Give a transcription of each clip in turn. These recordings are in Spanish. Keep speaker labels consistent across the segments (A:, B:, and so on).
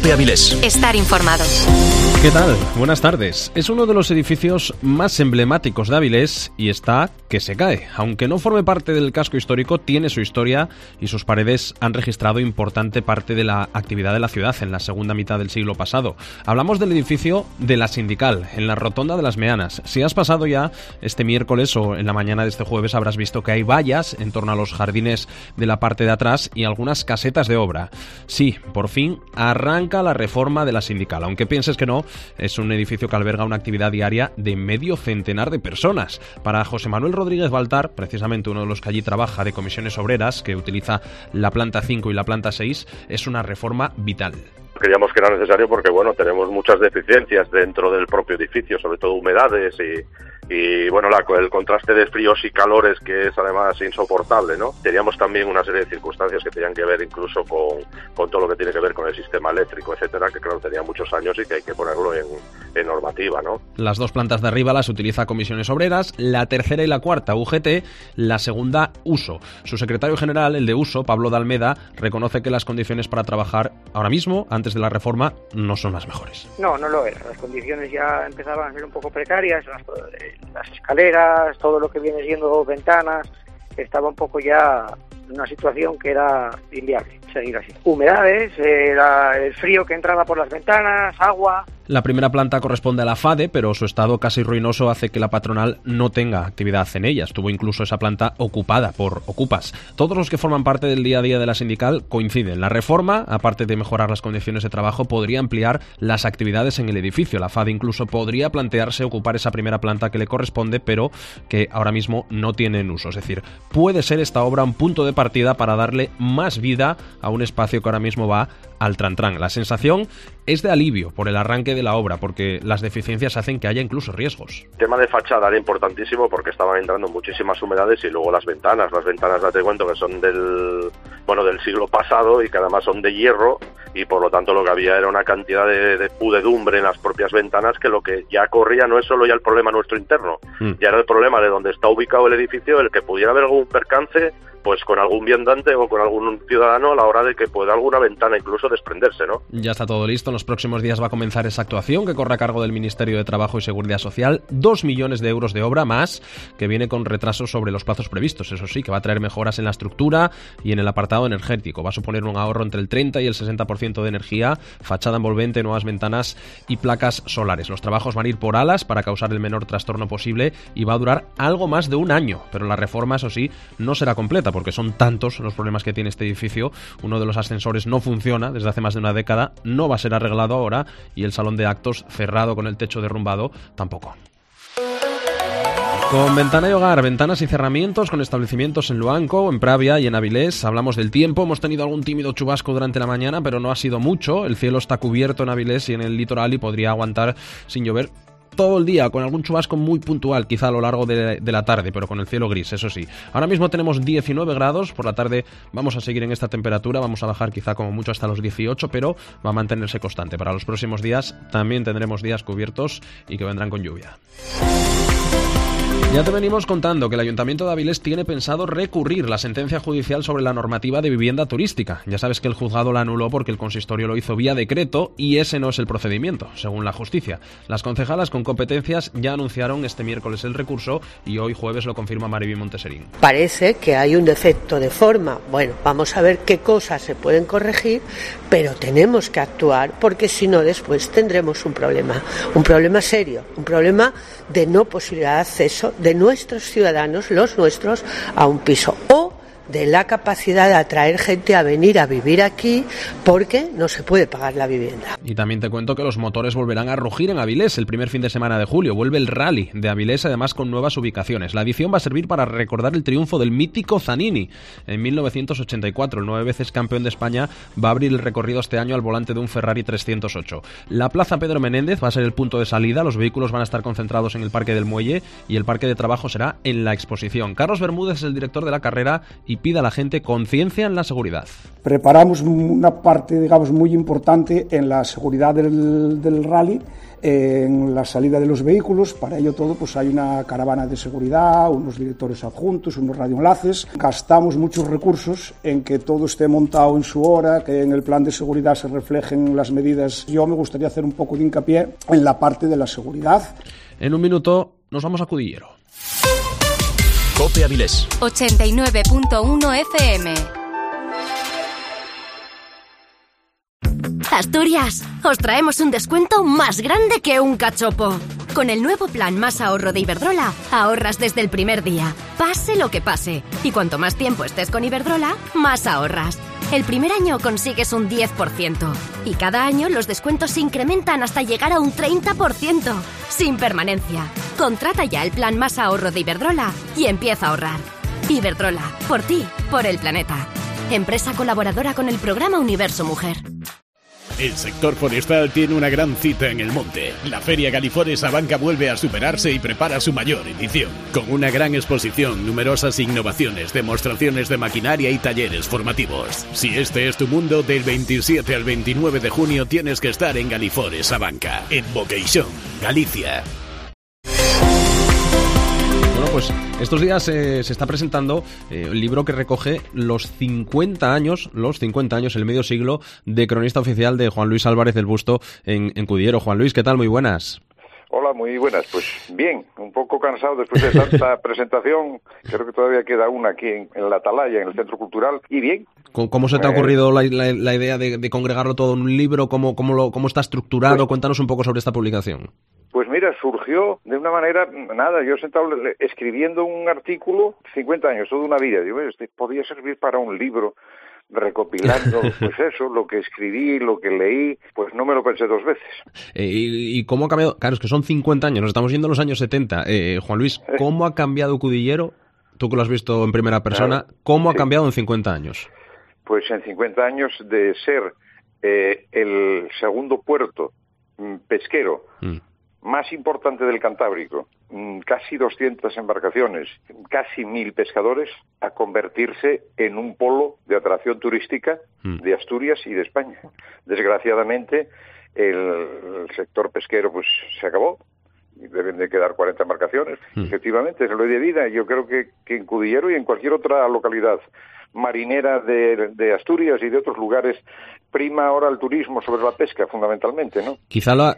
A: de Avilés.
B: Estar informado.
C: ¿Qué tal? Buenas tardes. Es uno de los edificios más emblemáticos de Avilés y está que se cae. Aunque no forme parte del casco histórico, tiene su historia y sus paredes han registrado importante parte de la actividad de la ciudad en la segunda mitad del siglo pasado. Hablamos del edificio de la Sindical, en la Rotonda de las Meanas. Si has pasado ya este miércoles o en la mañana de este jueves, habrás visto que hay vallas en torno a los jardines de la parte de atrás y algunas casetas de obra. Sí, por fin arranca la reforma de la Sindical. Aunque pienses que no, es un edificio que alberga una actividad diaria de medio centenar de personas. Para José Manuel Rodríguez Baltar, precisamente uno de los que allí trabaja de comisiones obreras, que utiliza la planta 5 y la planta 6, es una reforma vital.
D: Creíamos que era necesario porque, tenemos muchas deficiencias dentro del propio edificio, sobre todo humedades y el contraste de fríos y calores, que es además insoportable, ¿no? Teníamos también una serie de circunstancias que tenían que ver incluso con todo lo que tiene que ver con el sistema eléctrico, etcétera, que claro, tenía muchos años y que hay que ponerlo en normativa, ¿no?
C: Las dos plantas de arriba las utiliza Comisiones Obreras, la tercera y la cuarta UGT, la segunda Uso. Su secretario general, el de Uso, Pablo de Almeda, reconoce que las condiciones para trabajar ahora mismo, antes de la reforma, no son las mejores.
E: No lo eran. Las condiciones ya empezaban a ser un poco precarias, las escaleras, todo lo que viene siendo ventanas, estaba un poco ya en una situación que era inviable seguir así. Humedades, el frío que entraba por las ventanas, agua.
C: La primera planta corresponde a la FADE, pero su estado casi ruinoso hace que la patronal no tenga actividad en ella. Estuvo incluso esa planta ocupada por ocupas. Todos los que forman parte del día a día de la Sindical coinciden. La reforma, aparte de mejorar las condiciones de trabajo, podría ampliar las actividades en el edificio. La FADE incluso podría plantearse ocupar esa primera planta que le corresponde, pero que ahora mismo no tiene en uso. Es decir, puede ser esta obra un punto de partida para darle más vida a un espacio que ahora mismo va al trantrán. La sensación es de alivio por el arranque de la obra, porque las deficiencias hacen que haya incluso riesgos.
D: El tema de fachada era importantísimo porque estaban entrando muchísimas humedades y luego las ventanas, date cuenta que son del siglo pasado y que además son de hierro y por lo tanto lo que había era una cantidad de pudredumbre en las propias ventanas que lo que ya corría no es solo ya el problema nuestro interno, ya era el problema de donde está ubicado el edificio, el que pudiera haber algún percance pues con algún viandante o con algún ciudadano a la hora de que pueda alguna ventana incluso desprenderse, ¿no?
C: Ya está todo listo. En los próximos días va a comenzar esa actuación que corre a cargo del Ministerio de Trabajo y Seguridad Social. 2 millones de euros de obra más, que viene con retrasos sobre los plazos previstos. Eso sí, que va a traer mejoras en la estructura y en el apartado energético. Va a suponer un ahorro entre el 30 y el 60% de energía, fachada envolvente, nuevas ventanas y placas solares. Los trabajos van a ir por alas para causar el menor trastorno posible y va a durar algo más de un año. Pero la reforma, eso sí, no será completa porque son tantos los problemas que tiene este edificio. Uno de los ascensores no funciona desde hace más de una década, no va a ser arreglado ahora y el salón de actos, cerrado con el techo derrumbado, tampoco. Con Ventana y Hogar, ventanas y cerramientos con establecimientos en Luanco, en Pravia y en Avilés. Hablamos del tiempo, hemos tenido algún tímido chubasco durante la mañana, pero no ha sido mucho. El cielo está cubierto en Avilés y en el litoral y podría aguantar sin llover todo el día, con algún chubasco muy puntual, quizá a lo largo de la tarde, pero con el cielo gris, eso sí. Ahora mismo tenemos 19 grados, por la tarde vamos a seguir en esta temperatura, vamos a bajar quizá como mucho hasta los 18, pero va a mantenerse constante. Para los próximos días también tendremos días cubiertos y que vendrán con lluvia. Ya te venimos contando que el Ayuntamiento de Avilés tiene pensado recurrir la sentencia judicial sobre la normativa de vivienda turística. Ya sabes que el juzgado la anuló porque el consistorio lo hizo vía decreto y ese no es el procedimiento, según la justicia. Las concejalas con competencias ya anunciaron este miércoles el recurso y hoy jueves lo confirma Mariby Monteserín.
F: Parece que hay un defecto de forma. Bueno, vamos a ver qué cosas se pueden corregir, pero tenemos que actuar porque si no después tendremos un problema serio, un problema de no posibilidad de acceso de nuestros ciudadanos, los nuestros, a un piso o de la capacidad de atraer gente a venir a vivir aquí porque no se puede pagar la vivienda.
C: Y también te cuento que los motores volverán a rugir en Avilés el primer fin de semana de julio. Vuelve el rally de Avilés, además con nuevas ubicaciones. La edición va a servir para recordar el triunfo del mítico Zanini en 1984. El 9 veces campeón de España va a abrir el recorrido este año al volante de un Ferrari 308. La Plaza Pedro Menéndez va a ser el punto de salida. Los vehículos van a estar concentrados en el Parque del Muelle y el Parque de Trabajo será en la exposición. Carlos Bermúdez es el director de la carrera y pide a la gente conciencia en la seguridad.
A: Preparamos una parte, digamos, muy importante en la seguridad del rally, en la salida de los vehículos. Para ello todo, pues hay una caravana de seguridad, unos directores adjuntos, unos radioenlaces. Gastamos muchos recursos en que todo esté montado en su hora, que en el plan de seguridad se reflejen las medidas. Yo me gustaría hacer un poco de hincapié en la parte de la seguridad.
C: En un minuto nos vamos a Cudillero.
B: COPE Avilés
G: 89.1 FM. Asturias, os traemos un descuento más grande que un cachopo. Con el nuevo plan Más Ahorro de Iberdrola, ahorras desde el primer día, pase lo que pase. Y cuanto más tiempo estés con Iberdrola, más ahorras. El primer año consigues un 10%. Y cada año los descuentos se incrementan hasta llegar a un 30%. Sin permanencia. Contrata ya el plan Más Ahorro de Iberdrola y empieza a ahorrar. Iberdrola, por ti, por el planeta. Empresa colaboradora con el programa Universo Mujer.
H: El sector forestal tiene una gran cita en el monte. La Feria Galifores Abanca vuelve a superarse y prepara su mayor edición. Con una gran exposición, numerosas innovaciones, demostraciones de maquinaria y talleres formativos. Si este es tu mundo, del 27 al 29 de junio tienes que estar en Galifores Abanca, en Boqueixón, Galicia.
C: Bueno, pues estos días se está presentando el libro que recoge los 50 años, el medio siglo de cronista oficial de Juan Luis Álvarez del Busto en Cudillero. Juan Luis, ¿qué tal? Muy buenas.
I: Hola, muy buenas. Pues bien, un poco cansado después de tanta presentación. Creo que todavía queda una aquí en la Atalaya, en el Centro Cultural, y bien.
C: ¿Cómo se te ha ocurrido la idea de congregarlo todo en un libro? ¿Cómo está estructurado? Pues, cuéntanos un poco sobre esta publicación.
I: Pues mira, surgió de una manera, yo he sentado escribiendo un artículo, 50 años, toda una vida, digo, podría servir para un libro, recopilando, pues eso, lo que escribí, lo que leí, pues no me lo pensé dos veces.
C: ¿Y cómo ha cambiado? Claro, es que son 50 años, nos estamos yendo a los años 70. Juan Luis, ¿cómo ha cambiado Cudillero? Tú que lo has visto en primera persona, claro, ¿cómo ha cambiado en 50 años?
I: Pues en 50 años de ser el segundo puerto pesquero más importante del Cantábrico, casi 200 embarcaciones, casi 1.000 pescadores, a convertirse en un polo de atracción turística de Asturias y de España. Desgraciadamente, el sector pesquero pues se acabó. Deben de quedar 40 embarcaciones. Efectivamente, es lo de vida. Yo creo que en Cudillero y en cualquier otra localidad marinera de Asturias y de otros lugares prima ahora el turismo sobre la pesca, fundamentalmente, ¿no?
C: Quizá lo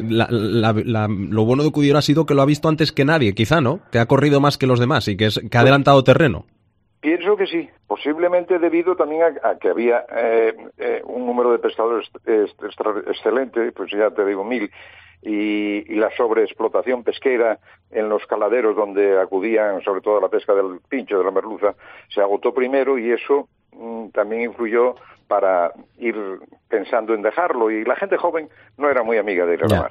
C: bueno de Cudillero ha sido que lo ha visto antes que nadie, quizá, ¿no? Que ha corrido más que los demás y que ha adelantado terreno.
I: Pienso que sí, posiblemente debido también a que había un número de pescadores excelente, pues ya te digo 1.000, y la sobreexplotación pesquera en los caladeros donde acudían, sobre todo a la pesca del pincho, de la merluza, se agotó primero y eso también influyó para ir pensando en dejarlo, y la gente joven no era muy amiga de ir a la mar.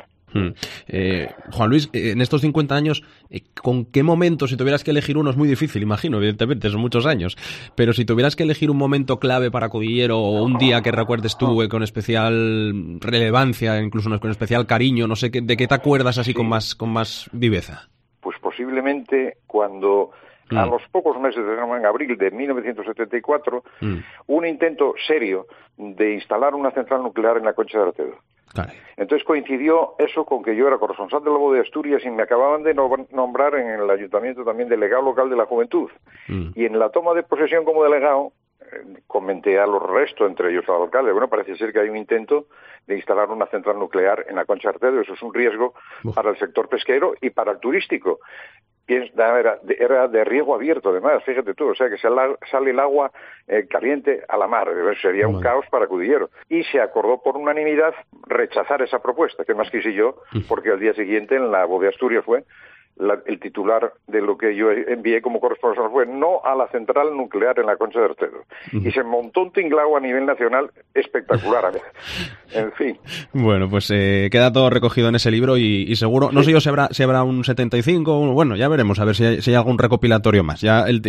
C: Juan Luis, en estos 50 años, ¿con qué momento, si tuvieras que elegir uno, es muy difícil, imagino, evidentemente, son muchos años, pero si tuvieras que elegir un momento clave para Cudillero o un día que recuerdes tú con especial relevancia, incluso con especial cariño, no sé, ¿de qué te acuerdas así con más viveza?
I: Pues posiblemente cuando a los pocos meses, en abril de 1974, un intento serio de instalar una central nuclear en la Concha de Artedo.
C: Claro.
I: Entonces coincidió eso con que yo era corresponsal de la voz de Asturias y me acababan de nombrar en el ayuntamiento también delegado local de la juventud. Y en la toma de posesión como delegado comenté a los restos, entre ellos al alcalde, bueno, parece ser que hay un intento de instalar una central nuclear en la Concha de Artedo, eso es un riesgo para el sector pesquero y para el turístico. Era de riego abierto, además, fíjate tú, o sea que sale el agua caliente a la mar, sería un caos para Cudillero. Y se acordó por unanimidad rechazar esa propuesta, que más quise yo, porque al día siguiente en la voz de Asturias fue el titular de lo que yo envié como corresponsal fue no a la central nuclear en la Concha de Artedo. Y se montó un tinglao a nivel nacional espectacular. En fin.
C: Bueno, pues queda todo recogido en ese libro y seguro, no sé yo si habrá un 75, bueno, ya veremos, a ver si hay algún recopilatorio más. Ya el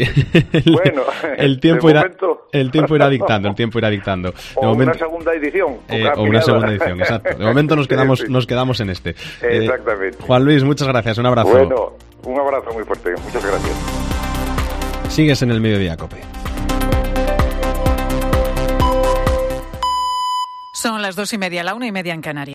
C: tiempo irá dictando.
I: O una segunda edición.
C: O una segunda edición, exacto. De momento nos quedamos en este.
I: Exactamente.
C: Juan Luis, muchas gracias, un abrazo.
I: Bueno, un abrazo muy fuerte, muchas gracias.
C: Sigues en el Mediodía COPE.
J: Son las 2:30, la 1:30 en Canarias.